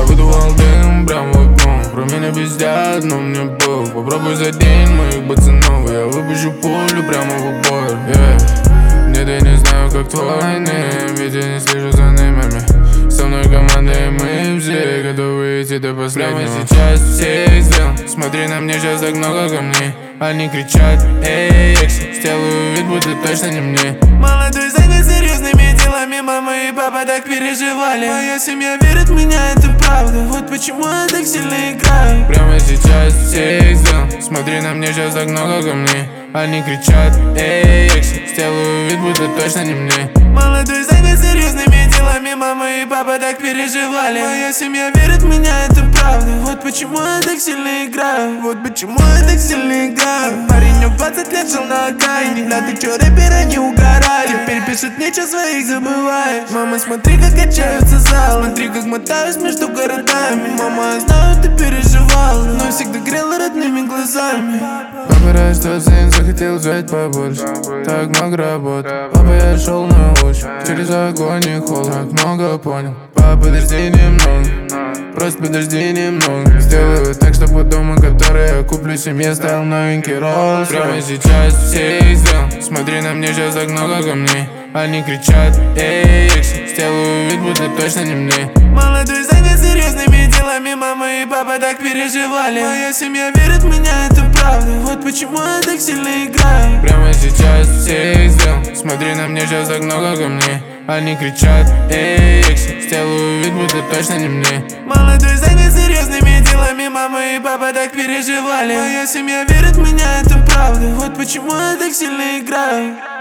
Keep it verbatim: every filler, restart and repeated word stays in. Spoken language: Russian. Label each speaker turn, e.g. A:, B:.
A: выдувал дым прям в окно. Про меня пиздят, но мне бог. Попробуй за день моих пацанов, я выпущу пулю прямо в упор, yeah. Нет, я не знаю, как твой ним, ведь я не слежу за нимами. Со мной командой мы все готовы идти до последнего. Прямо сейчас все сделал. Смотри на мне, сейчас так много камней. Они кричат, эй, экси. Сделаю вид, будто точно не мне.
B: Молодой занят серьезными делами. Мама и папа так переживали. Моя семья верит в меня, это правда. Вот почему я так сильно играю.
A: Прямо сейчас все сделал. Смотри на мне, сейчас так много камней. Они кричат, эй, экси. Сделаю вид, будто точно не мне.
B: Молодой занят серьезными делами. Мама и папа так переживали. Моя семья верит в меня, это правда. Вот почему я так сильно играю. Вот почему я так сильно играю. Парень в двадцать лет жил на окраине. Да ты чё, рэперы не угорали. Теперь пишет, ничего своих забываешь. Мама, смотри, как качаются залы. Смотри, как мотаюсь между городами. Мама, я знаю, ты переживала, но всегда грела родными глазами.
A: Папа растет, сын захотел взять побольше. Так много работ. Папа, я шел на ощупь. Через огонь и холод. Так много понял. Папа, подожди немного. Просто подожди немного. Сделаю так, чтобы дома, который я куплю семье, стал новенький Rolls. Прямо сейчас все сделал. Смотри на мне, сейчас так много камней. Они кричат, эй, экси. Сделаю вид, будто точно не мне.
B: Молодой занят серьезными делами. Мама и папа так переживали. Моя семья верит в меня, это правда. Вот почему я так сильно играю.
A: Прямо сейчас все сделал. Смотри на мне, сейчас так много камней. Они кричат, эй, экси. Сделаю вид, будто точно не мне.
B: Молодой занят серьезными делами. Мама и папа так переживали. Моя семья верит в меня, это правда. Вот почему я так сильно играю.